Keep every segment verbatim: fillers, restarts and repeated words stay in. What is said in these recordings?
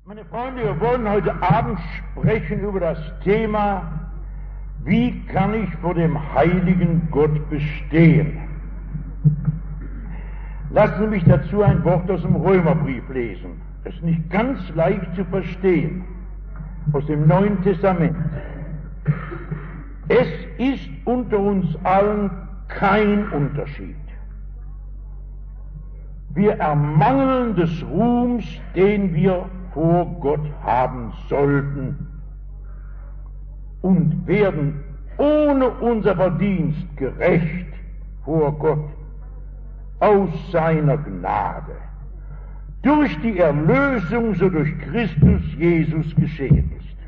Meine Freunde, wir wollen heute Abend sprechen über das Thema, wie kann ich vor dem heiligen Gott bestehen? Lassen Sie mich dazu ein Wort aus dem Römerbrief lesen. Das ist nicht ganz leicht zu verstehen, aus dem Neuen Testament. Es ist unter uns allen kein Unterschied. Wir ermangeln des Ruhms, den wir vor Gott haben sollten, und werden ohne unser Verdienst gerecht vor Gott aus seiner Gnade, durch die Erlösung, so durch Christus Jesus geschehen ist.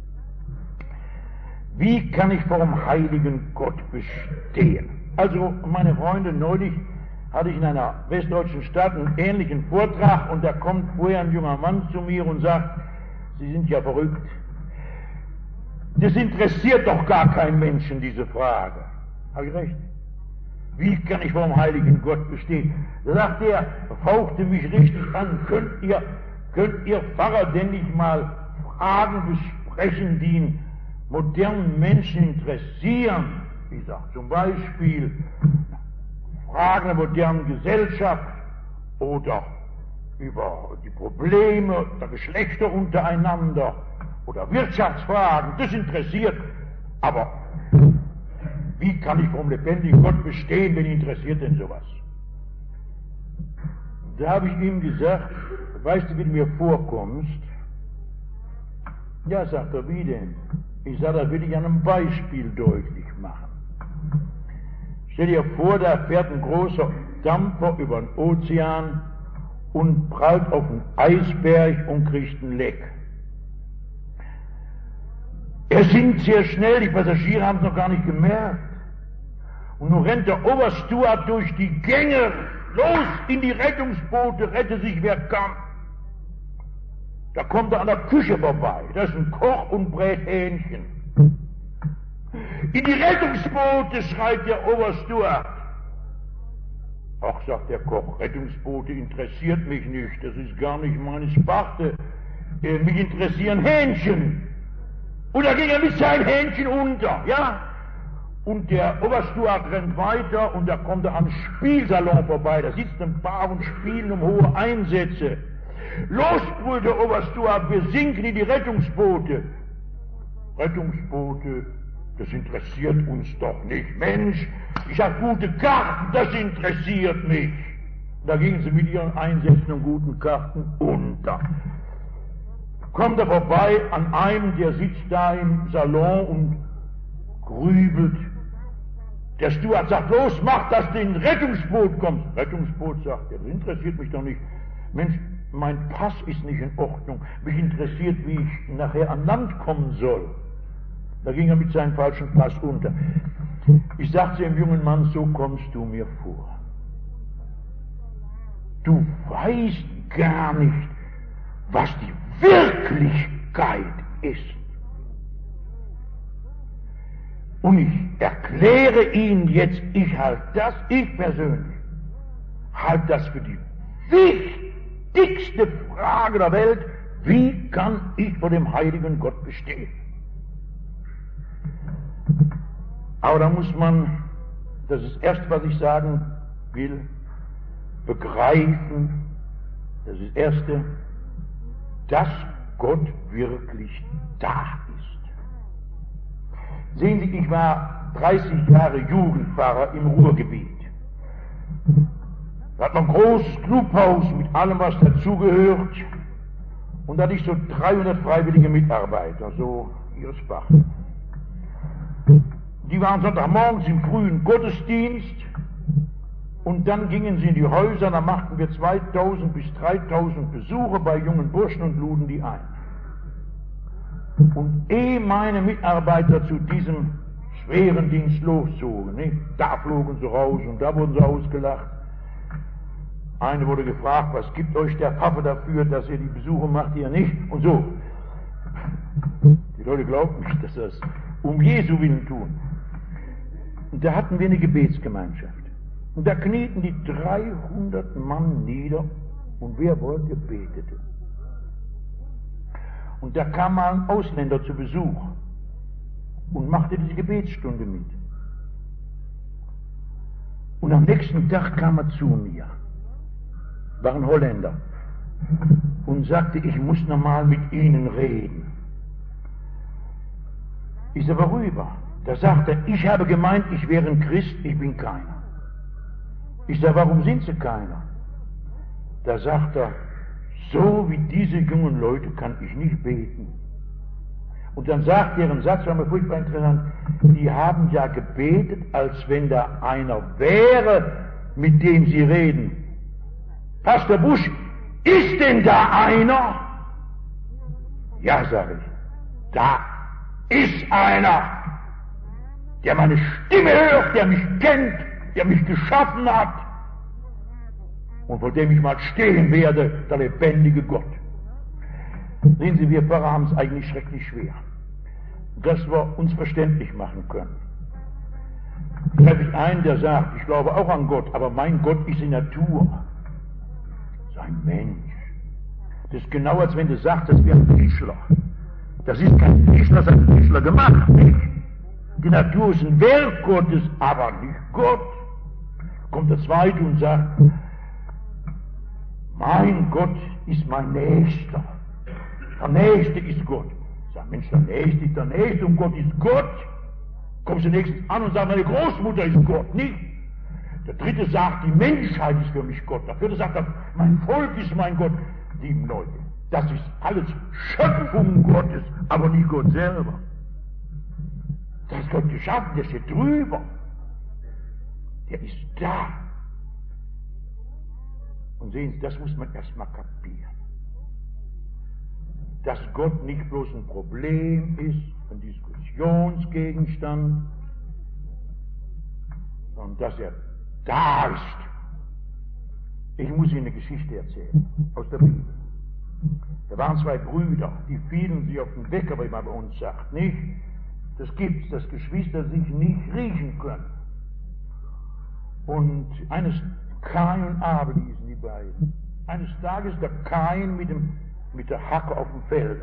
Wie kann ich vor dem heiligen Gott bestehen? Also, meine Freunde, neulich hatte ich in einer westdeutschen Stadt einen ähnlichen Vortrag, und da kommt vorher ein junger Mann zu mir und sagt: Sie sind ja verrückt. Das interessiert doch gar keinen Menschen, diese Frage. Habe ich recht? Wie kann ich vor dem heiligen Gott bestehen? Da sagt er, fauchte mich richtig an: Könnt ihr, könnt ihr Pfarrer denn nicht mal Fragen besprechen, die einen modernen Menschen interessieren? Ich sage zum Beispiel Fragen der modernen Gesellschaft oder über die Probleme der Geschlechter untereinander oder Wirtschaftsfragen. Das interessiert. Aber wie kann ich vom lebendigen Gott bestehen, wen interessiert denn sowas? Da habe ich ihm gesagt: Weißt du, wie du mir vorkommst? Ja, sagt er, wie denn? Ich sage, das will ich an einem Beispiel deutlich machen. Stell dir vor, da fährt ein großer Dampfer über den Ozean und prallt auf einen Eisberg und kriegt ein Leck. Er sinkt sehr schnell, die Passagiere haben es noch gar nicht gemerkt. Und nun rennt der Obersteward durch die Gänge, los in die Rettungsboote, rette sich wer kann. Da kommt er an der Küche vorbei, da ist ein Koch und brät Hähnchen. In die Rettungsboote, schreit der Obersteward. Ach, sagt der Koch, Rettungsboote interessiert mich nicht, das ist gar nicht meine Sparte. Äh, mich interessieren Hähnchen. Und da ging er mit seinem Hähnchen unter, ja? Und der Obersteward rennt weiter, und da kommt er am Spielsalon vorbei, da sitzt ein Paar und spielen um hohe Einsätze. Los, brüllt der Obersteward, wir sinken in die Rettungsboote. Rettungsboote, das interessiert uns doch nicht. Mensch, ich habe gute Karten, das interessiert mich. Da gingen sie mit ihren Einsätzen und guten Karten unter. Kommt er vorbei an einem, der sitzt da im Salon und grübelt. Der Steward sagt: Los, mach, dass du in ein Rettungsboot kommst. Rettungsboot, sagt er, das interessiert mich doch nicht. Mensch, mein Pass ist nicht in Ordnung. Mich interessiert, wie ich nachher an Land kommen soll. Da ging er mit seinem falschen Pass unter. Ich sagte dem jungen Mann: So kommst du mir vor. Du weißt gar nicht, was die Wirklichkeit ist. Und ich erkläre Ihnen jetzt, ich halte das, ich persönlich, halte das für die wichtigste Frage der Welt: Wie kann ich vor dem heiligen Gott bestehen? Aber da muss man, das ist das Erste, was ich sagen will, begreifen, das ist das Erste, dass Gott wirklich da ist. Sehen Sie, ich war dreißig Jahre Jugendpfarrer im Ruhrgebiet. Da hat man ein großes Clubhaus mit allem, was dazugehört, und da hatte ich so dreihundert freiwillige Mitarbeiter, so ihres Fach. Die waren Sonntagmorgens im frühen Gottesdienst, und dann gingen sie in die Häuser, da machten wir zweitausend bis dreitausend Besuche bei jungen Burschen und luden die ein. Und ehe meine Mitarbeiter zu diesem schweren Dienst loszogen, nicht? Da flogen sie raus und da wurden sie ausgelacht. Eine wurde gefragt: Was gibt euch der Papa dafür, dass ihr die Besuche macht, ihr nicht? Und so. Die Leute glaubten nicht, dass sie das um Jesu willen tun. Und da hatten wir eine Gebetsgemeinschaft. Und da knieten die dreihundert Mann nieder, und wer wollte, betete. Und da kam mal ein Ausländer zu Besuch und machte diese Gebetsstunde mit. Und am nächsten Tag kam er zu mir, war ein Holländer, und sagte, ich muss noch mal mit Ihnen reden. Ich sage, worüber? Da sagt er, ich habe gemeint, ich wäre ein Christ, ich bin keiner. Ich sage, warum sind Sie keiner? Da sagt er, so wie diese jungen Leute kann ich nicht beten. Und dann sagt er einen Satz, war mir furchtbar interessant, die haben ja gebetet, als wenn da einer wäre, mit dem sie reden. Pastor Busch, ist denn da einer? Ja, sage ich, da ist einer, der meine Stimme hört, der mich kennt, der mich geschaffen hat und vor dem ich mal stehen werde, der lebendige Gott. Sehen Sie, wir Pfarrer haben es eigentlich schrecklich schwer, dass wir uns verständlich machen können. Treffe ich einen, der sagt, ich glaube auch an Gott, aber mein Gott ist in Natur. Ein Mensch. Das ist genau, als wenn du sagst, das wäre ein Fischler. Das ist kein Fischler, das hat ein Fischler gemacht, nicht? Die Natur ist ein Werk Gottes, aber nicht Gott. Kommt der Zweite und sagt, mein Gott ist mein Nächster. Der Nächste ist Gott. Sag, Mensch, der Nächste ist der Nächste und Gott ist Gott. Kommst du nächstens an und sagst, meine Großmutter ist Gott, nicht? Der Dritte sagt, die Menschheit ist für mich Gott. Der Vierte sagt, mein Volk ist mein Gott. Lieben Leute, das ist alles Schöpfung Gottes, aber nicht Gott selber. Das ist Gott geschaffen, der steht drüber. Der ist da. Und sehen Sie, das muss man erstmal kapieren. Dass Gott nicht bloß ein Problem ist, ein Diskussionsgegenstand, sondern dass er da ist. Ich muss Ihnen eine Geschichte erzählen, aus der Bibel. Da waren zwei Brüder, die fielen sich auf den Wecker, wie man bei uns sagt, nicht? Das gibt's, dass Geschwister sich nicht riechen können. Und eines, Kain und Abel hießen die beiden. Eines Tages der Kain mit, dem, mit der Hacke auf dem Felde.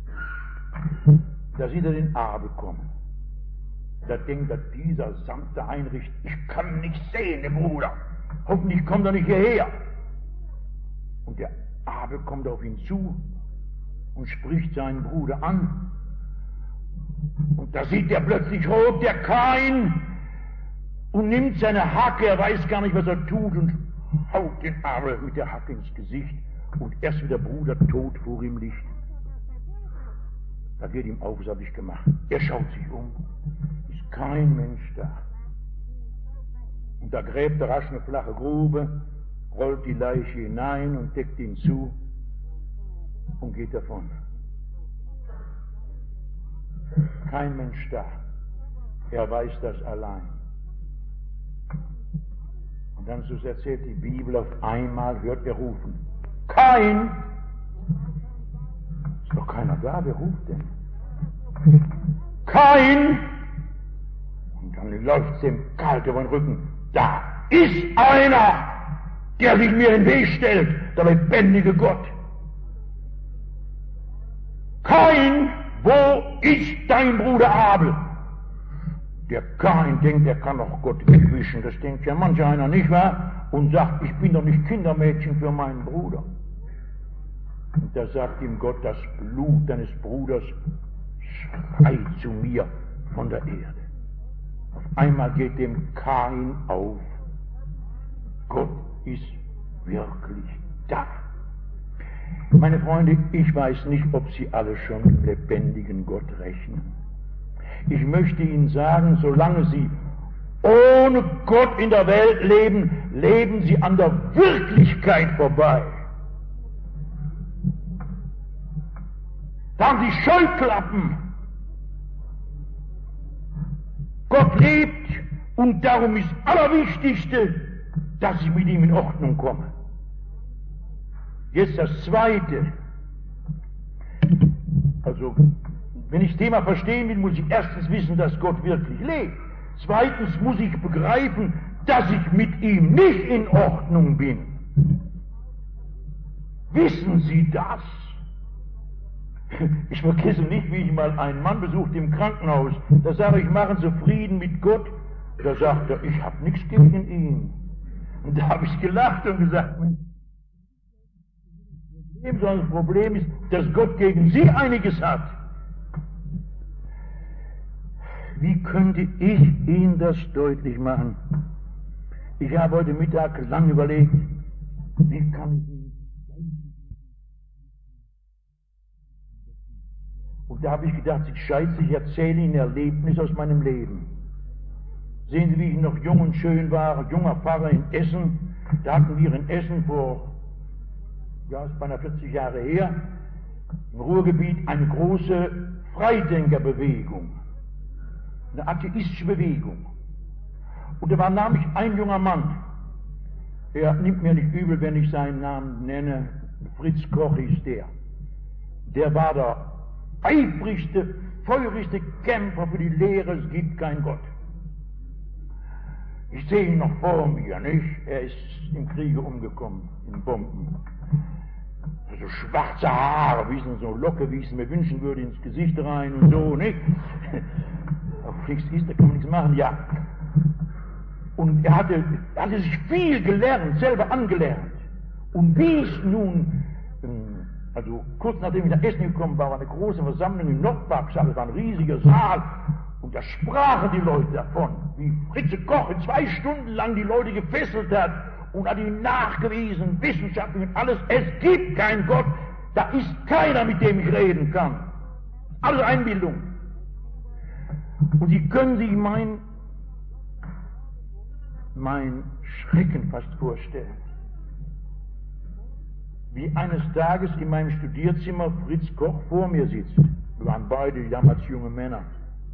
Da sieht er den Abel kommen. Da denkt er, dieser sanfte Heinrich, ich kann nicht sehen, der Bruder. Hoffentlich kommt er nicht hierher. Und der Abel kommt auf ihn zu und spricht seinen Bruder an. Und da sieht er plötzlich rot, der Kain, und nimmt seine Hacke, er weiß gar nicht, was er tut, und haut den Abel mit der Hacke ins Gesicht. Und erst wie der Bruder tot vor ihm liegt, da geht ihm auf, was habe ich gemacht. Er schaut sich um, ist kein Mensch da. Und da gräbt er rasch eine flache Grube, rollt die Leiche hinein und deckt ihn zu und geht davon. Kein Mensch da. Er weiß das allein. Und dann, so erzählt die Bibel, auf einmal hört er rufen. Kain! Ist doch keiner da, wer ruft denn? Kain! Und dann läuft es ihm kalt über den Rücken. Da ist einer, der sich mir in den Weg stellt, der lebendige Gott. Kain, wo ist dein Bruder Abel? Der Kain denkt, er kann doch Gott wegwischen. Das denkt ja manch einer, nicht wahr? Und sagt, ich bin doch nicht Kindermädchen für meinen Bruder. Und da sagt ihm Gott, das Blut deines Bruders schreit zu mir von der Erde. Auf einmal geht dem Kain auf, Gott ist wirklich da. Meine Freunde, ich weiß nicht, ob Sie alle schon mit lebendigen Gott rechnen. Ich möchte Ihnen sagen, solange Sie ohne Gott in der Welt leben, leben Sie an der Wirklichkeit vorbei. Da haben Sie Scheuklappen. Gott lebt und darum ist das Allerwichtigste, dass ich mit ihm in Ordnung komme. Jetzt das Zweite. Also, wenn ich das Thema verstehen will, muss ich erstens wissen, dass Gott wirklich lebt. Zweitens muss ich begreifen, dass ich mit ihm nicht in Ordnung bin. Wissen Sie das? Ich vergesse nicht, wie ich mal einen Mann besuchte im Krankenhaus. Da sage ich, machen Sie Frieden mit Gott. Da sagt er, ich habe nichts gegen ihn. Und da habe ich gelacht und gesagt, das Problem ist, dass Gott gegen Sie einiges hat. Wie könnte ich Ihnen das deutlich machen? Ich habe heute Mittag lang überlegt, wie kann ich Ihnen... Und da habe ich gedacht, ich scheiße, ich erzähle Ihnen ein Erlebnis aus meinem Leben. Sehen Sie, wie ich noch jung und schön war, junger Pfarrer in Essen. Da hatten wir in Essen vor, ja, ist beinahe vierzig Jahre her, im Ruhrgebiet eine große Freidenkerbewegung, eine atheistische Bewegung. Und da war nämlich ein junger Mann, er nimmt mir nicht übel, wenn ich seinen Namen nenne, Fritz Koch hieß der. Der war der eifrigste, feurigste Kämpfer für die Lehre, es gibt keinen Gott. Ich sehe ihn noch vor mir, nicht? Er ist im Kriege umgekommen, in Bomben. So schwarze Haare, wie es so Locke, wie ich es mir wünschen würde, ins Gesicht rein und so, nicht? Auf nichts ist, da kann man nichts machen, ja. Und er hatte, er hatte sich viel gelernt, selber angelernt. Und wie es nun, also kurz nachdem ich nach Essen gekommen war, war eine große Versammlung im Nordparksaal, das war ein riesiger Saal. Und da sprachen die Leute davon, wie Fritze Koch in zwei Stunden lang die Leute gefesselt hat und hat ihnen nachgewiesen, wissenschaftlich und alles, es gibt keinen Gott, da ist keiner, mit dem ich reden kann. Alles Einbildung. Und Sie können sich mein, mein Schrecken fast vorstellen. Wie eines Tages in meinem Studierzimmer Fritz Koch vor mir sitzt. Wir waren beide damals junge Männer.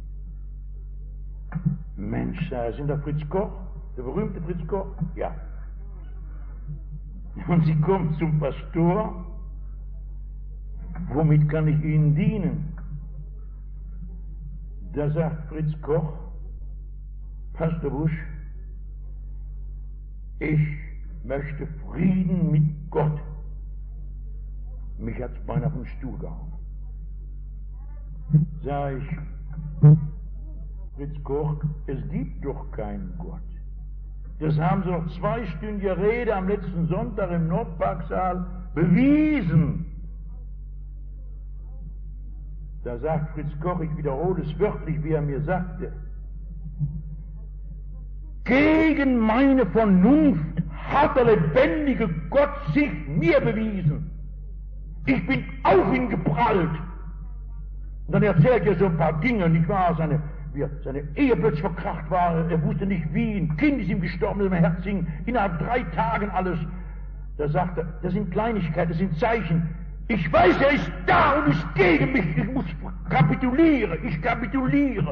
Mensch, da sind da Fritz Koch, der berühmte Fritz Koch? Ja. Und sie kommt zum Pastor. Womit kann ich Ihnen dienen? Da sagt Fritz Koch, Pastor Busch, ich möchte Frieden mit Gott. Mich hat's beinahe vom Stuhl gehauen. Sag ich, Fritz Koch, es gibt doch keinen Gott. Das haben Sie doch zweistündige Rede am letzten Sonntag im Nordparksaal bewiesen. Da sagt Fritz Koch, ich wiederhole es wörtlich, wie er mir sagte, gegen meine Vernunft hat der lebendige Gott sich mir bewiesen. Ich bin auf ihn geprallt. Und dann erzählt er so ein paar Dinge, nicht wahr? Seine, wie seine Ehe plötzlich verkracht war, er wusste nicht wie, ein Kind ist ihm gestorben, das im Herz hing, innerhalb drei Tagen alles. Da sagt er, das sind Kleinigkeiten, das sind Zeichen. Ich weiß, er ist da und ist gegen mich, ich muss kapitulieren, ich kapituliere.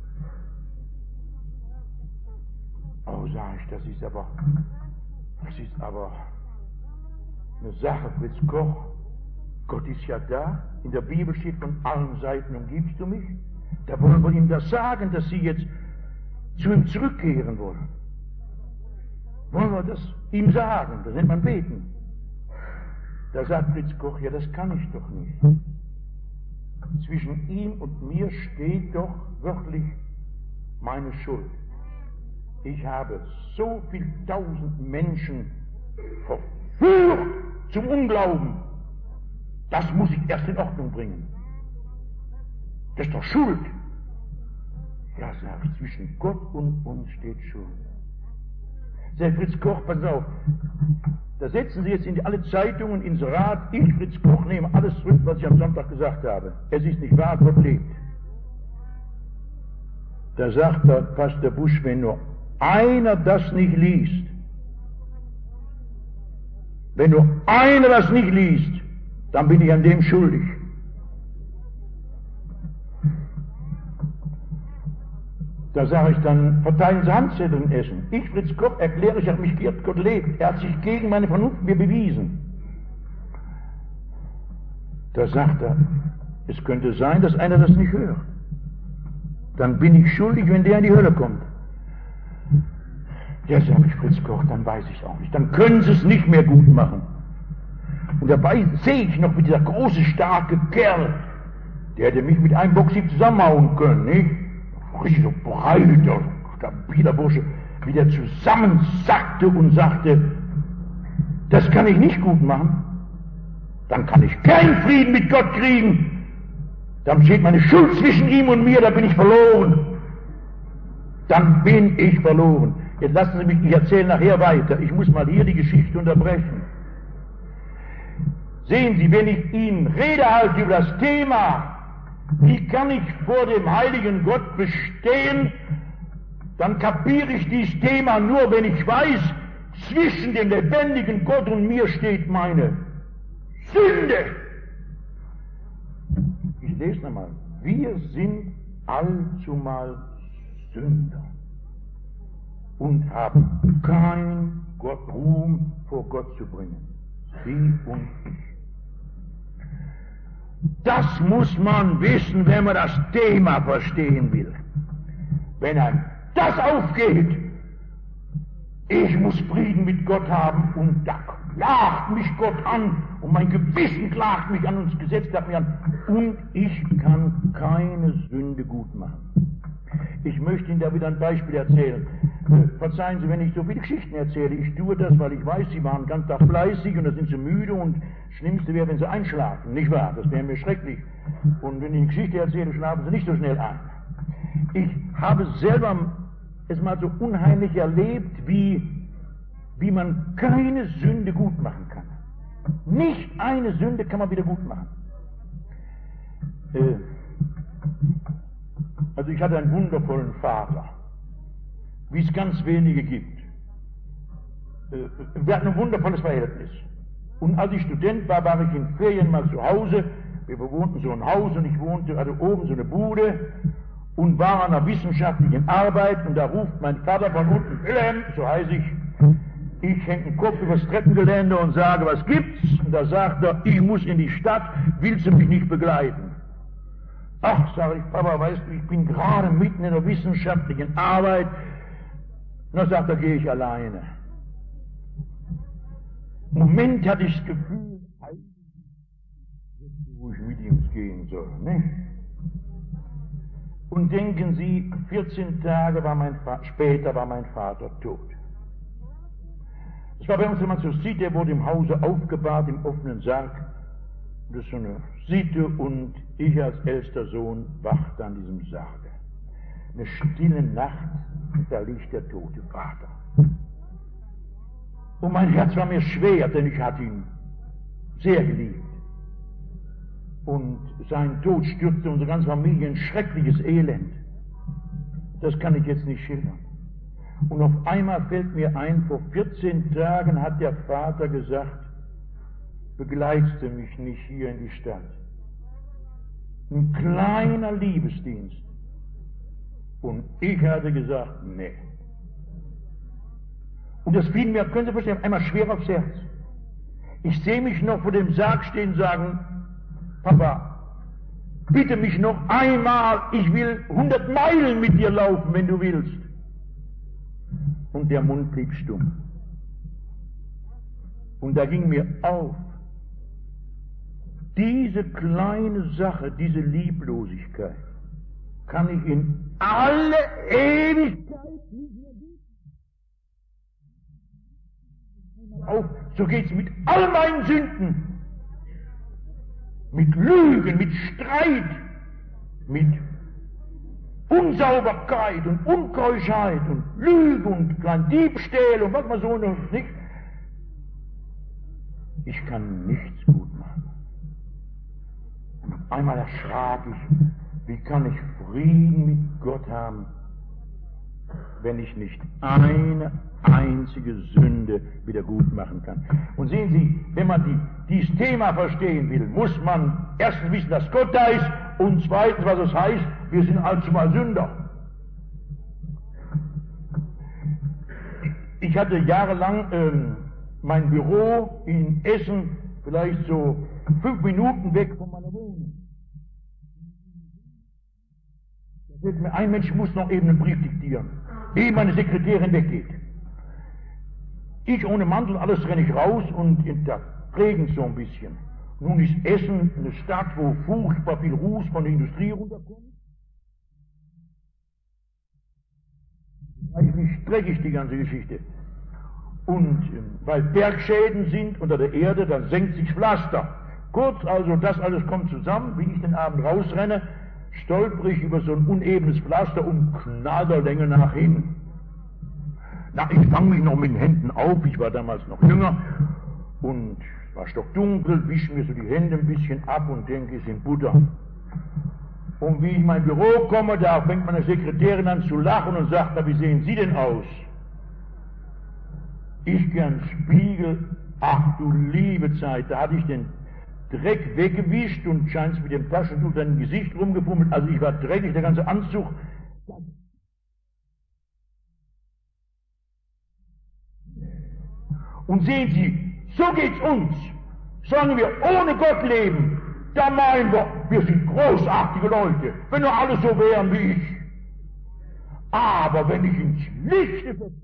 Oh, sag ich, das ist aber, das ist aber eine Sache, Fritz Koch. Gott ist ja da, in der Bibel steht, von allen Seiten umgibst du mich. Da wollen wir ihm das sagen, dass sie jetzt zu ihm zurückkehren wollen. Wollen wir das ihm sagen, das nennt man beten. Da sagt Fritz Koch, ja, das kann ich doch nicht. Zwischen ihm und mir steht doch wörtlich meine Schuld. Ich habe so viel tausend Menschen verführt zum Unglauben. Das muss ich erst in Ordnung bringen. Das ist doch Schuld. Ja, sag ich, zwischen Gott und uns steht Schuld. Sagt Fritz Koch, pass auf, da setzen Sie jetzt in alle Zeitungen, ins Rat, ich, Fritz Koch, nehme alles zurück, was ich am Sonntag gesagt habe. Es ist nicht wahr, Gott lebt. Da sagt der Pastor Busch, wenn nur einer das nicht liest, wenn nur einer das nicht liest, dann bin ich an dem schuldig. Da sage ich dann, verteilen Sie Handzettel in Essen. Ich, Fritz Koch, erkläre, ich habe mich geirrt, Gott lebt. Er hat sich gegen meine Vernunft mir bewiesen. Da sagt er, es könnte sein, dass einer das nicht hört. Dann bin ich schuldig, wenn der in die Hölle kommt. Ja, sage ich, Fritz Koch, dann weiß ich auch nicht. Dann können Sie es nicht mehr gut machen. Und dabei sehe ich noch, wie dieser große, starke Kerl Der hätte mich mit einem Boxhieb zusammenhauen können, nicht? Richtig so breit, der stabiler Bursche, wie der zusammensackte und sagte, das kann ich nicht gut machen. Dann kann ich keinen Frieden mit Gott kriegen. Dann steht meine Schuld zwischen ihm und mir, da bin ich verloren. Dann bin ich verloren. Jetzt lassen Sie mich, ich erzähle nachher weiter. Ich muss mal hier die Geschichte unterbrechen. Sehen Sie, wenn ich Ihnen Rede halte über das Thema, wie kann ich vor dem heiligen Gott bestehen, dann kapiere ich dieses Thema nur, wenn ich weiß, zwischen dem lebendigen Gott und mir steht meine Sünde. Ich lese nochmal. Wir sind allzumal Sünder und haben keinen Ruhm vor Gott zu bringen. Sie und ich. Das muss man wissen, wenn man das Thema verstehen will. Wenn einem das aufgeht, ich muss Frieden mit Gott haben, und da klagt mich Gott an und mein Gewissen klagt mich an und das Gesetz klagt mich an und ich kann keine Sünde gut machen. Ich möchte Ihnen da wieder ein Beispiel erzählen. Verzeihen Sie, wenn ich so viele Geschichten erzähle. Ich tue das, weil ich weiß, Sie waren den ganzen Tag fleißig und da sind Sie müde und das Schlimmste wäre, wenn Sie einschlafen. Nicht wahr? Das wäre mir schrecklich. Und wenn ich eine Geschichte erzähle, schlafen Sie nicht so schnell ein. Ich habe selber es mal so unheimlich erlebt, wie, wie man keine Sünde gut machen kann. Nicht eine Sünde kann man wieder gut machen. Äh, also ich hatte einen wundervollen Vater, wie es ganz wenige gibt. Äh, wir hatten ein wundervolles Verhältnis. Und als ich Student war, war ich in Ferien mal zu Hause. Wir bewohnten so ein Haus und ich wohnte, also oben so eine Bude und war an einer wissenschaftlichen Arbeit und da ruft mein Vater von unten, Wilhelm, so heiße ich, ich hänge den Kopf übers Treppengeländer und sage, was gibt's? Und da sagt er, ich muss in die Stadt, willst du mich nicht begleiten? Ach, sage ich, Papa, weißt du, ich bin gerade mitten in der wissenschaftlichen Arbeit. Und dann sagt er, gehe ich alleine. Im Moment hatte ich das Gefühl, wo ich mit ihm gehen soll, nicht? Und denken Sie, vierzehn Tage war mein später war mein Vater tot. Es war bei uns, wenn man so sieht, der wurde im Hause aufgebahrt, im offenen Sarg. Das ist so eine Sitte und ich als ältester Sohn wachte an diesem Sarge. Eine stille Nacht und da liegt der tote Vater. Und mein Herz war mir schwer, denn ich hatte ihn sehr geliebt. Und sein Tod stürzte unsere ganze Familie in schreckliches Elend. Das kann ich jetzt nicht schildern. Und auf einmal fällt mir ein, vor vierzehn Tagen hat der Vater gesagt, begleitest du mich nicht hier in die Stadt? Ein kleiner Liebesdienst. Und ich hatte gesagt, nee. Und das fiel mir, können Sie verstehen, einmal schwer aufs Herz. Ich sehe mich noch vor dem Sarg stehen und sagen, Papa, bitte mich noch einmal, ich will hundert Meilen mit dir laufen, wenn du willst. Und der Mund blieb stumm. Und da ging mir auf, diese kleine Sache, diese Lieblosigkeit, kann ich in alle Ewigkeit nicht mehr bieten. Auf, so geht's mit all meinen Sünden. Mit Lügen, mit Streit, mit Unsauberkeit und Unkeuschheit und Lüge und kleinen Diebstähle und was man so noch nicht. Ich kann nichts gut machen. Und auf einmal erschrak ich, wie kann ich Frieden mit Gott haben, wenn ich nicht eine einzige Sünde wieder gut machen kann. Und sehen Sie, wenn man die, dieses Thema verstehen will, muss man erstens wissen, dass Gott da ist und zweitens, was es heißt, wir sind allzumal Sünder. Ich hatte jahrelang ähm, mein Büro in Essen, vielleicht so fünf Minuten weg von meiner Wohnung. Da fällt mir ein, Mensch, muss noch eben einen Brief diktieren, ehe meine Sekretärin weggeht. Ich ohne Mantel, alles renne ich raus und da regnet so ein bisschen. Nun ist Essen eine Stadt, wo furchtbar viel Ruß von der Industrie runterkommt. Eigentlich dreckig, die ganze Geschichte. Und äh, weil Bergschäden sind unter der Erde, dann senkt sich Pflaster. Kurz also, das alles kommt zusammen, wie ich den Abend rausrenne, stolper ich über so ein unebenes Pflaster und knall der Länge nach hin. Na, ich fange mich noch mit den Händen auf, ich war damals noch jünger und es war stockdunkel, wische mir so die Hände ein bisschen ab und denke, es sind Butter. Und wie ich in mein Büro komme, da fängt meine Sekretärin an zu lachen und sagt, na, wie sehen Sie denn aus? Ich gehe an den Spiegel, ach du liebe Zeit, da hatte ich den Dreck weggewischt und scheint mit dem Taschentuch dein Gesicht rumgefummelt, also ich war dreckig, der ganze Anzug. Und sehen Sie, so geht's uns. Sagen wir, ohne Gott leben, da meinen wir, wir sind großartige Leute, wenn nur alle so wären wie ich. Aber wenn ich ins Lichte ver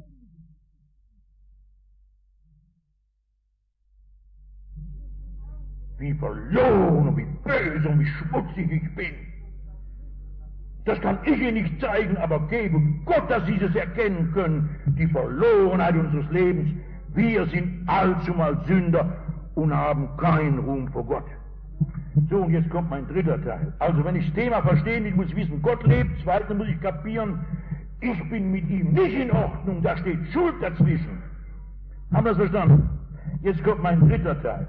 wie verloren und wie böse und wie schmutzig ich bin, das kann ich Ihnen nicht zeigen, aber gebe Gott, dass Sie es erkennen können, die Verlorenheit unseres Lebens. Wir sind allzumal Sünder und haben keinen Ruhm vor Gott. So, und jetzt kommt mein dritter Teil. Also, wenn ich das Thema verstehen will, muss ich wissen, Gott lebt. Zweitens muss ich kapieren, ich bin mit ihm nicht in Ordnung, da steht Schuld dazwischen. Haben wir das verstanden? Jetzt kommt mein dritter Teil.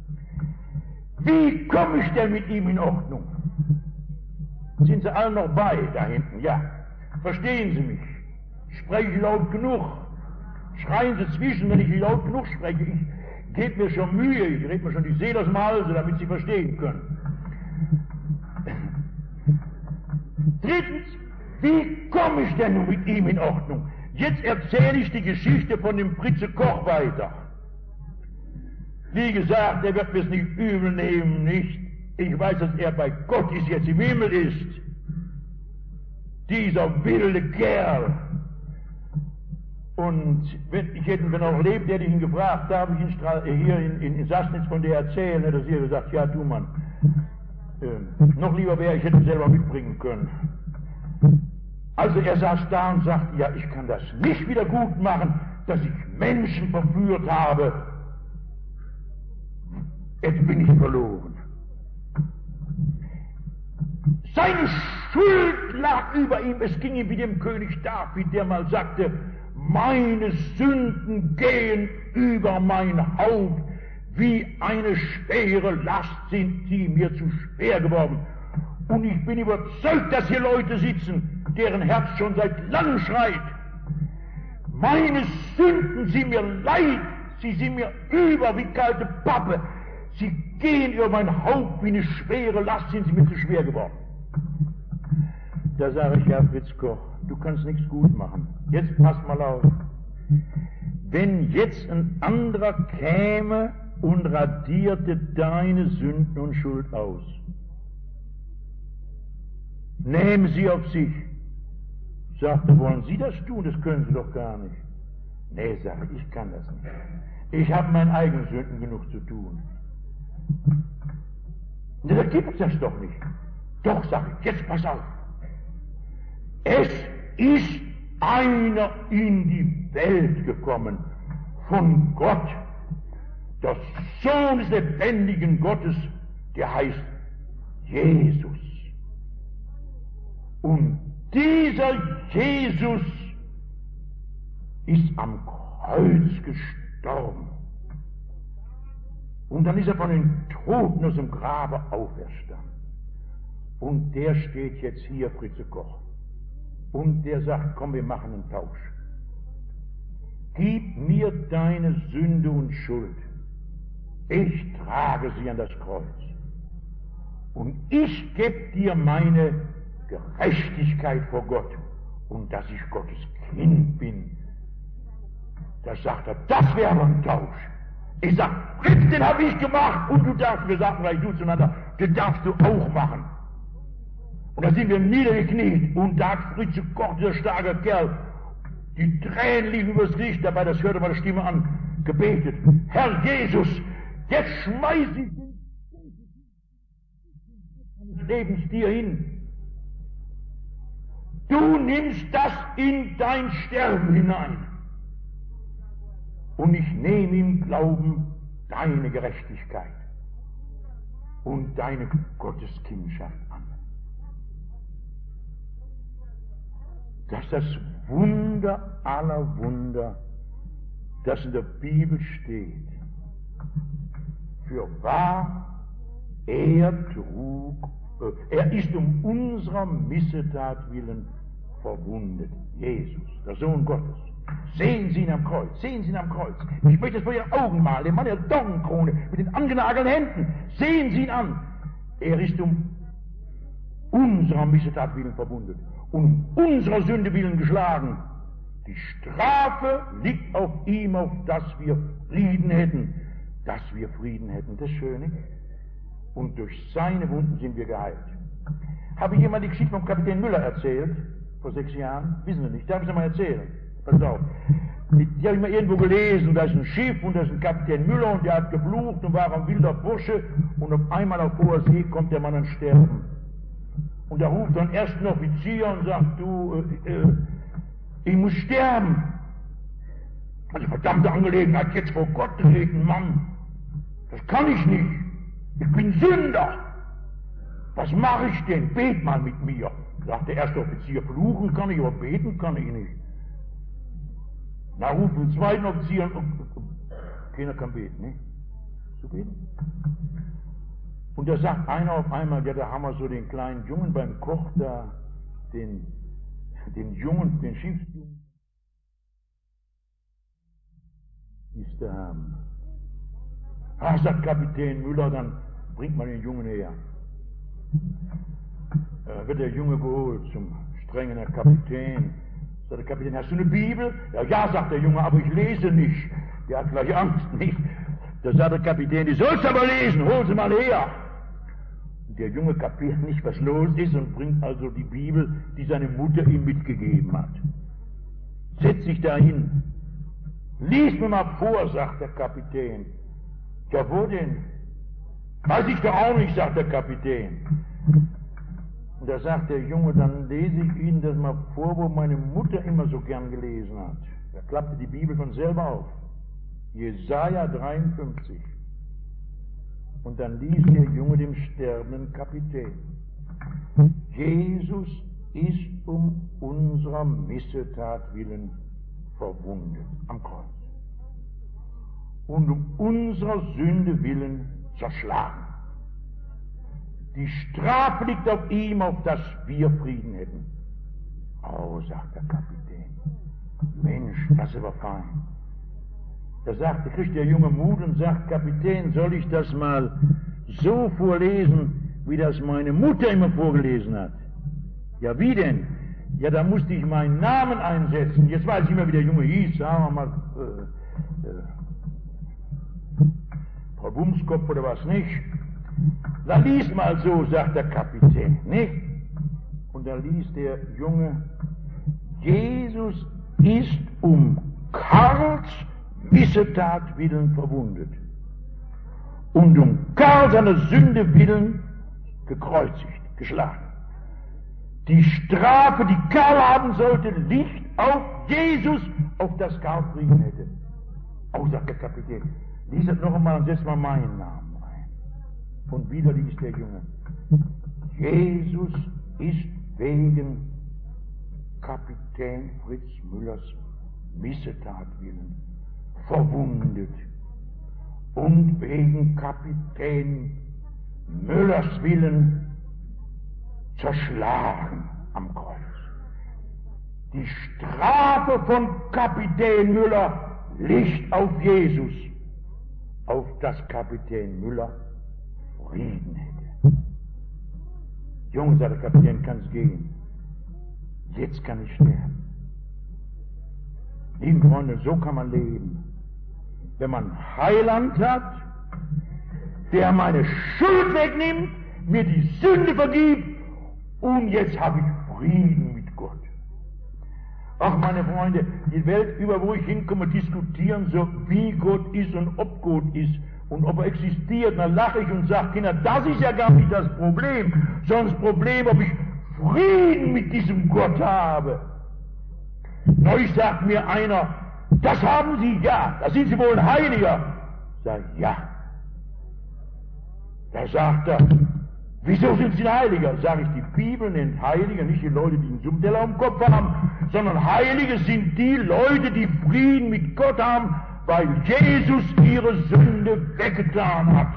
Wie komme ich denn mit ihm in Ordnung? Sind Sie alle noch bei, da hinten? Ja. Verstehen Sie mich? Spreche ich laut genug? Schreien Sie zwischen, wenn ich laut genug spreche. Ich gebe mir schon Mühe, ich rede mir schon die Seele aus dem Halse, damit Sie verstehen können. Drittens, wie komme ich denn nun mit ihm in Ordnung? Jetzt erzähle ich die Geschichte von dem Fritze Koch weiter. Wie gesagt, er wird mir es nicht übel nehmen, nicht? Ich weiß, dass er bei Gott ist, jetzt im Himmel ist. Dieser wilde Kerl. Und wenn ich hätte, wenn er noch lebt, hätte ich ihn gefragt, darf ich ihn Stra hier in, in, in Sassnitz von dir erzählen? Hätte er gesagt, ja, du Mann. Äh, noch lieber wäre, ich hätte ihn selber mitbringen können. Also er saß da und sagte, ja, ich kann das nicht wieder gut machen, dass ich Menschen verführt habe. Jetzt bin ich verloren. Seine Schuld lag über ihm. Es ging ihm wie dem König David, der mal sagte, meine Sünden gehen über mein Haupt, wie eine schwere Last sind sie mir zu schwer geworden. Und ich bin überzeugt, dass hier Leute sitzen, deren Herz schon seit langem schreit. Meine Sünden sind mir leid, sie sind mir über wie kalte Pappe. Sie gehen über mein Haupt wie eine schwere Last, sind sie mir zu schwer geworden. Da sage ich, Herr Fritz Koch, du kannst nichts gut machen. Jetzt pass mal auf. Wenn jetzt ein anderer käme und radierte deine Sünden und Schuld aus, nehmen sie auf sich. Sagte, wollen Sie das tun? Das können Sie doch gar nicht. Nee, sage ich, ich kann das nicht. Ich habe meinen eigenen Sünden genug zu tun. Da gibt es das doch nicht. Doch, sage ich, jetzt pass auf. Es ist einer in die Welt gekommen von Gott, der Sohn des lebendigen Gottes, der heißt Jesus. Und dieser Jesus ist am Kreuz gestorben. Und dann ist er von den Toten aus dem Grabe auferstanden. Und der steht jetzt hier, Fritze Koch. Und der sagt, komm, wir machen einen Tausch. Gib mir deine Sünde und Schuld. Ich trage sie an das Kreuz. Und ich gebe dir meine Gerechtigkeit vor Gott. Und dass ich Gottes Kind bin. Da sagt er, das wäre ein Tausch. Ich sag, Fritz, den habe ich gemacht. Und du darfst, wir sagen gleich du zueinander, den darfst du auch machen. Und da sind wir niedergekniet und da hat Fritze Koch, dieser starke Kerl, die Tränen liefen übers Gesicht, dabei, das hörte meine Stimme an, gebetet. Herr Jesus, jetzt schmeiß ich den des Lebens dir hin. Du nimmst das in dein Sterben hinein. Und ich nehme im Glauben deine Gerechtigkeit und deine Gotteskindschaft an. Das ist das Wunder aller Wunder, das in der Bibel steht. Für wahr, er trug, äh, er ist um unserer Missetat willen verwundet. Jesus, der Sohn Gottes. Sehen Sie ihn am Kreuz, sehen Sie ihn am Kreuz. Ich möchte es vor Ihren Augen malen, den Mann der Dornenkrone mit den angenagelten Händen. Sehen Sie ihn an. Er ist um unserer Missetat willen verwundet und um unserer Sünde willen geschlagen. Die Strafe liegt auf ihm, auf dass wir Frieden hätten, dass wir Frieden hätten. Das Schöne. Und durch seine Wunden sind wir geheilt. Habe ich jemand die Geschichte vom Kapitän Müller erzählt? Vor sechs Jahren? Wissen Sie nicht, darf ich es mal erzählen? Pass auf. Die habe ich mal irgendwo gelesen, da ist ein Schiff und da ist ein Kapitän Müller und der hat geflucht und war ein wilder Bursche und auf einmal auf hoher See kommt der Mann ans Sterben. Und da ruft dann erst ein Offizier und sagt, du, äh, äh, ich muss sterben. Also verdammte Angelegenheit, jetzt vor Gott treten, Mann. Das kann ich nicht. Ich bin Sünder. Was mache ich denn? Bet mal mit mir. Sagt der erste Offizier, fluchen kann ich, aber beten kann ich nicht. Da ruft ein zweiter Offizier, keiner kann beten, ne? Zu beten? Und da sagt einer auf einmal, ja, da haben wir so den kleinen Jungen beim Koch da, den, den Jungen, den Schiffsjungen, ist da, ah, sagt Kapitän Müller, dann bringt man den Jungen her. Äh, wird der Junge geholt zum strengen Herr Kapitän. Sagt der Kapitän, hast du eine Bibel? Ja, ja, sagt der Junge, aber ich lese nicht. Der hat gleich Angst, nicht? Da sagt der Kapitän, die sollst aber lesen, hol sie mal her. Und der Junge kapiert nicht, was los ist und bringt also die Bibel, die seine Mutter ihm mitgegeben hat. Setzt sich da hin. Lies mir mal vor, sagt der Kapitän. Ja, wo denn? Weiß ich doch auch nicht, sagt der Kapitän. Und da sagt der Junge, dann lese ich Ihnen das mal vor, wo meine Mutter immer so gern gelesen hat. Da klappte die Bibel von selber auf. Jesaja dreiundfünfzig. Und dann liest der Junge dem sterbenden Kapitän. Jesus ist um unserer Missetat willen verwundet am Kreuz. Und um unserer Sünde willen zerschlagen. Die Strafe liegt auf ihm, auf dass wir Frieden hätten. Oh, sagt der Kapitän, Mensch, das ist aber fein. Da sagt, da kriegt der Junge Mut und sagt, Kapitän, soll ich das mal so vorlesen, wie das meine Mutter immer vorgelesen hat? Ja, wie denn? Ja, da musste ich meinen Namen einsetzen. Jetzt weiß ich immer, wie der Junge hieß, sagen wir mal, äh, äh, Frau Bumskopf oder was nicht. Da lies mal so, sagt der Kapitän, nicht? Und da liest der Junge, Jesus ist um Karls Missetat willen verwundet und um Karl seiner Sünde willen gekreuzigt, geschlagen. Die Strafe, die Karl haben sollte, liegt auf Jesus, auf das Karl Frieden hätte. Oh, sagt der Kapitän, lies das noch einmal und setz mal meinen Namen ein. Und wieder liest der Junge, Jesus ist wegen Kapitän Fritz Müllers Missetat willen verwundet und wegen Kapitän Müllers willen zerschlagen am Kreuz. Die Strafe von Kapitän Müller liegt auf Jesus, auf das Kapitän Müller Frieden hätte. Junge, sagt der Kapitän, kann's gehen. Jetzt kann ich sterben. Lieben Freunde, so kann man leben. Wenn man Heiland hat, der meine Schuld wegnimmt, mir die Sünde vergibt, und jetzt habe ich Frieden mit Gott. Ach, meine Freunde, die Welt, über wo ich hinkomme, diskutieren so, wie Gott ist und ob Gott ist. Und ob er existiert, dann lache ich und sage, Kinder, das ist ja gar nicht das Problem, sondern das Problem, ob ich Frieden mit diesem Gott habe. Neulich sagt mir einer, das haben Sie, ja, da sind Sie wohl ein Heiliger. Sag ich, ja. Da sagt er, wieso sind Sie ein Heiliger? Sag ich, die Bibel nennt Heiliger nicht die Leute, die einen Sumpfteller am Kopf haben, sondern Heilige sind die Leute, die Frieden mit Gott haben, weil Jesus ihre Sünde weggetan hat.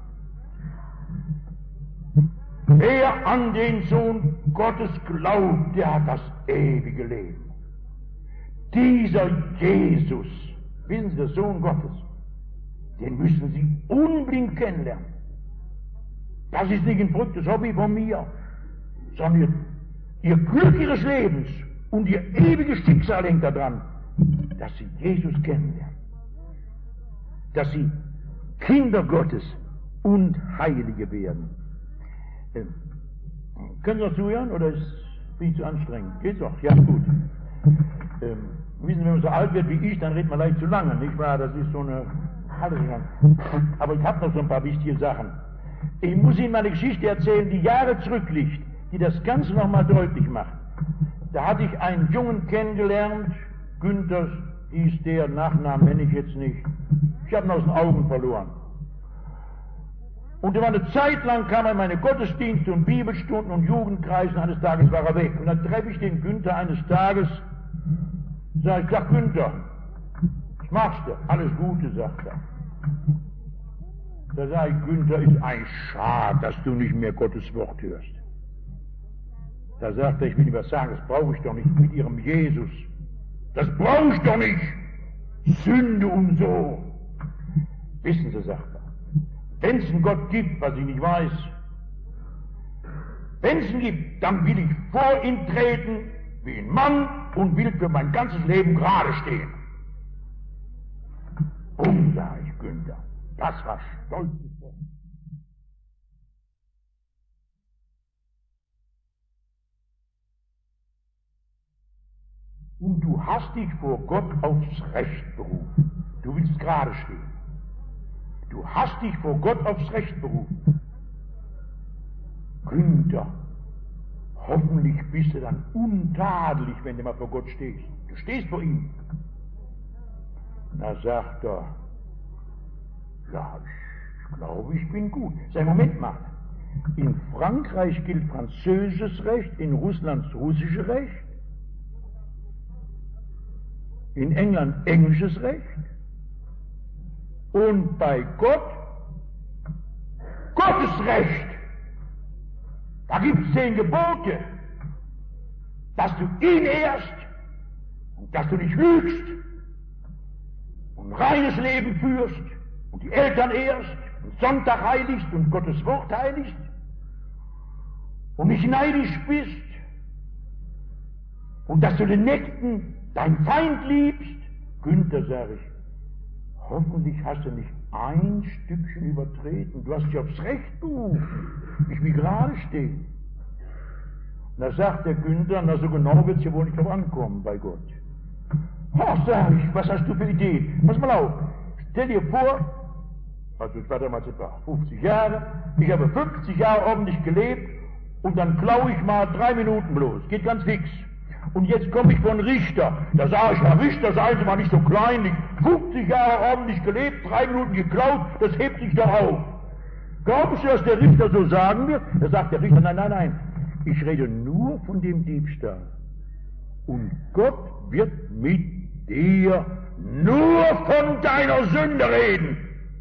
Wer an den Sohn Gottes glaubt, der hat das ewige Leben. Dieser Jesus, wissen Sie, der Sohn Gottes, den müssen Sie unbedingt kennenlernen. Das ist nicht ein verrücktes Hobby von mir, sondern ihr, ihr Glück Ihres Lebens und Ihr ewiges Schicksal hängt daran, dass Sie Jesus kennenlernen. Dass Sie Kinder Gottes und Heilige werden. Ähm, können Sie noch zuhören oder ist es viel zu anstrengend? Geht's doch? Ja, gut. Ähm, wissen Sie, wenn man so alt wird wie ich, dann redet man leicht zu lange, nicht wahr? Das ist so eine Halle. Aber ich habe noch so ein paar wichtige Sachen. Ich muss Ihnen mal eine Geschichte erzählen, die Jahre zurückliegt, die das Ganze nochmal deutlich macht. Da hatte ich einen Jungen kennengelernt, Günther hieß der, Nachnamen nenne ich jetzt nicht. Ich habe ihn aus den Augen verloren. Und er war eine Zeit lang, kam er in meine Gottesdienste und Bibelstunden und Jugendkreisen, eines Tages war er weg. Und dann treffe ich den Günther eines Tages, sag ich, sag Günther, was machst du? Alles Gute, sagt er. Da sage ich, Günther, ist ein Schade, dass du nicht mehr Gottes Wort hörst. Da sagt er, ich will dir was sagen, das brauche ich doch nicht mit ihrem Jesus. Das brauche ich doch nicht. Sünde und so. Wissen Sie, sagt er, wenn es einen Gott gibt, was ich nicht weiß, wenn es ihn gibt, dann will ich vor ihn treten wie ein Mann und will für mein ganzes Leben gerade stehen. Und, sag ich, Günther, das war stolzes Wort. Und du hast dich vor Gott aufs Recht berufen. Du willst gerade stehen. Du hast dich vor Gott aufs Recht berufen. Günther, hoffentlich bist du dann untadelig, wenn du mal vor Gott stehst. Du stehst vor ihm. Da sagt er, ja, ich glaube, ich bin gut. Sag, Moment mal. In Frankreich gilt französisches Recht, in Russland das russische Recht, in England englisches Recht und bei Gott Gottes Recht. Da gibt es zehn Gebote, dass du ihn ehrst und dass du nicht lügst und ein reines Leben führst und die Eltern ehrst und Sonntag heiligst und Gottes Wort heiligst und nicht neidisch bist und dass du den Nächsten, deinen Feind liebst. Günther, sag ich, hoffentlich hast du nicht ein Stückchen übertreten. Du hast dich aufs Recht berufen. Ich will gerade stehen. Und da sagt der Günther, na so genau wird es ja wohl nicht drauf ankommen bei Gott. Oh, sag ich, was hast du für Ideen? Pass mal auf, stell dir vor, also ich war damals etwa fünfzig Jahre, ich habe fünfzig Jahre ordentlich gelebt und dann klaue ich mal drei Minuten bloß, geht ganz fix. Und jetzt komme ich von Richter, da sage ich, Herr Richter, seien Sie mal nicht so kleinlich, fünfzig Jahre ordentlich gelebt, drei Minuten geklaut, das hebt sich doch auf. Glauben Sie, dass der Richter so sagen wird? Da sagt der Richter, nein, nein, nein, ich rede nur von dem Diebstahl. Und Gott wird mit dir nur von deiner Sünde reden.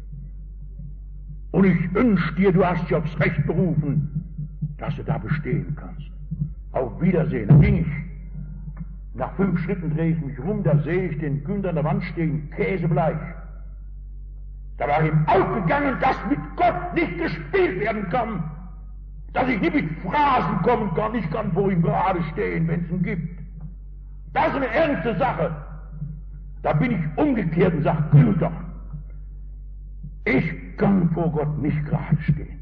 Und ich wünsche dir, du hast dich aufs Recht berufen, dass du da bestehen kannst. Auf Wiedersehen. Da ging ich. Nach fünf Schritten drehe ich mich rum, da sehe ich den Günther an der Wand stehen, käsebleich. Da war ihm aufgegangen, dass mit Gott nicht gespielt werden kann. Dass ich nicht mit Phrasen kommen kann, ich kann vor ihm gerade stehen, wenn es ihn gibt. Das ist eine ernste Sache. Da bin ich umgekehrt und sage, Günther, ich kann vor Gott nicht gerade stehen.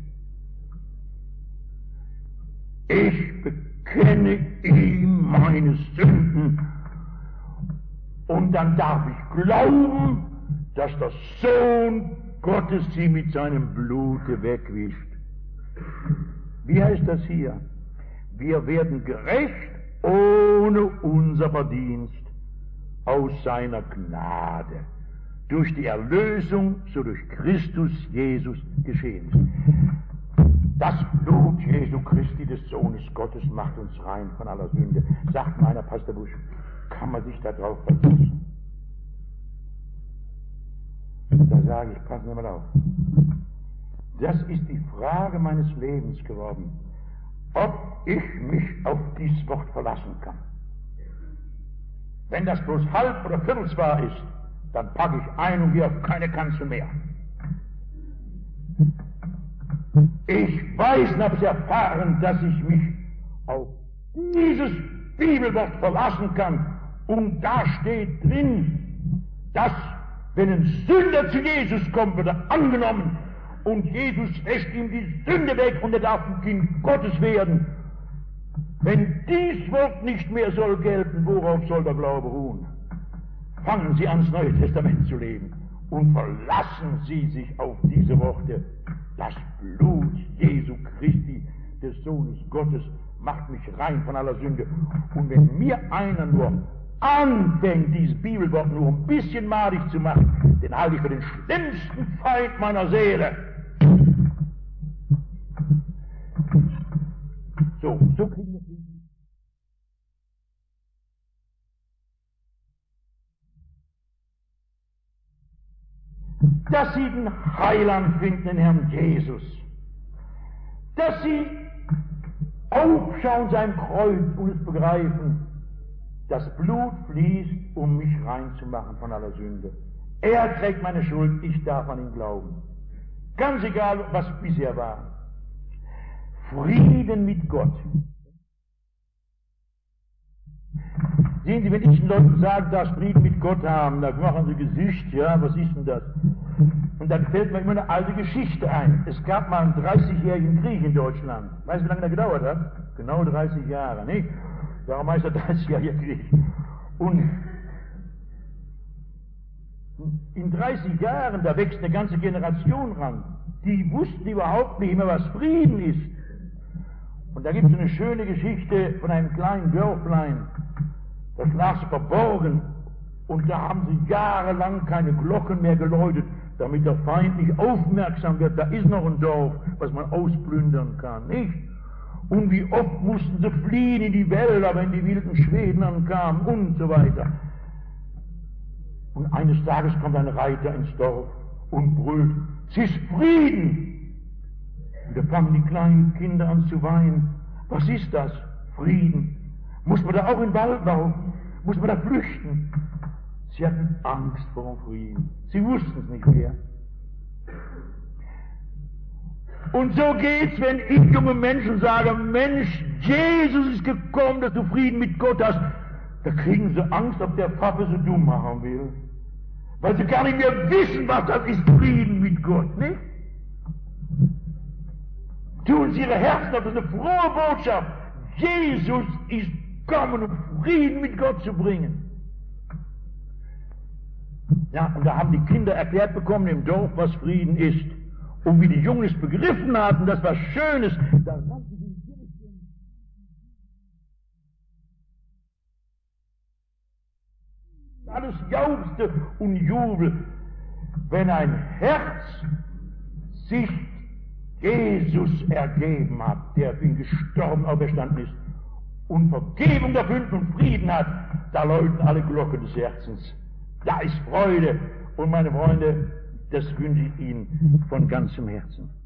Ich bekenne ihm meine Sünden und dann darf ich glauben, dass der Sohn Gottes sie mit seinem Blute wegwischt. Wie heißt das hier? Wir werden gerecht ohne unser Verdienst aus seiner Gnade, durch die Erlösung, so durch Christus Jesus geschehen ist. Das Blut Jesu Christi, des Sohnes Gottes, macht uns rein von aller Sünde. Sagt meiner Pastor Busch, kann man sich darauf verlassen? Da sage ich, passen Sie mal auf. Das ist die Frage meines Lebens geworden, ob ich mich auf dieses Wort verlassen kann. Wenn das bloß halb oder viertelswahr ist, dann packe ich ein und gehe auf keine Kanzel mehr. Ich weiß und habe es erfahren, dass ich mich auf dieses Bibelwort verlassen kann. Und da steht drin, dass, wenn ein Sünder zu Jesus kommt, wird er angenommen und Jesus wäscht ihm die Sünde weg und er darf ein Kind Gottes werden. Wenn dies Wort nicht mehr soll gelten, worauf soll der Glaube ruhen? Fangen Sie an, das Neue Testament zu leben und verlassen Sie sich auf diese Worte. Das Blut Jesu Christi, des Sohnes Gottes, macht mich rein von aller Sünde. Und wenn mir einer nur anfängt, dieses Bibelwort nur ein bisschen madig zu machen, den halte ich für den schlimmsten Feind meiner Seele. So, so kriegen wir es. Dass sie den Heiland finden, den Herrn Jesus. Dass sie aufschauen seinem Kreuz und es begreifen, das Blut fließt, um mich reinzumachen von aller Sünde. Er trägt meine Schuld, ich darf an ihn glauben. Ganz egal, was bisher war. Frieden mit Gott. Sehen Sie, wenn ich den Leuten sage, dass Frieden mit Gott haben, dann machen sie Gesicht, ja, was ist denn das? Und dann fällt mir immer eine alte Geschichte ein. Es gab mal einen dreißigjährigen Krieg in Deutschland. Weißt du, wie lange der gedauert hat? Genau dreißig Jahre, nicht? Darum heißt er dreißigjähriger Krieg. Und in dreißig Jahren, da wächst eine ganze Generation ran. Die wussten überhaupt nicht mehr, was Frieden ist. Und da gibt es eine schöne Geschichte von einem kleinen Dörflein. Das lag so verborgen. Und da haben sie jahrelang keine Glocken mehr geläutet, damit der Feind nicht aufmerksam wird. Da ist noch ein Dorf, was man ausplündern kann, nicht? Und wie oft mussten sie fliehen in die Wälder, wenn die wilden Schweden ankamen und so weiter. Und eines Tages kommt ein Reiter ins Dorf und brüllt, es ist Frieden! Und da fangen die kleinen Kinder an zu weinen. Was ist das? Frieden. Muss man da auch in den Wald laufen? Muss man da flüchten? Sie hatten Angst vor dem Frieden. Sie wussten es nicht mehr. Und so geht's, wenn ich junge Menschen sage, Mensch, Jesus ist gekommen, dass du Frieden mit Gott hast. Da kriegen sie Angst, ob der Papa so dumm machen will. Weil sie gar nicht mehr wissen, was das ist, Frieden mit Gott, nicht? Tun sie ihre Herzen auf, das ist eine frohe Botschaft. Jesus ist gekommen, um Frieden mit Gott zu bringen. Ja, und da haben die Kinder erklärt bekommen im Dorf, was Frieden ist. Und wie die Jungen es begriffen hatten, das was Schönes, da rannten sie alles jauchzte und jubel, wenn ein Herz sich Jesus ergeben hat, der für ihn gestorben, auferstanden ist, und Vergebung der Sünden und Frieden hat, da läuten alle Glocken des Herzens. Da ist Freude. Und meine Freunde, das wünsche ich Ihnen von ganzem Herzen.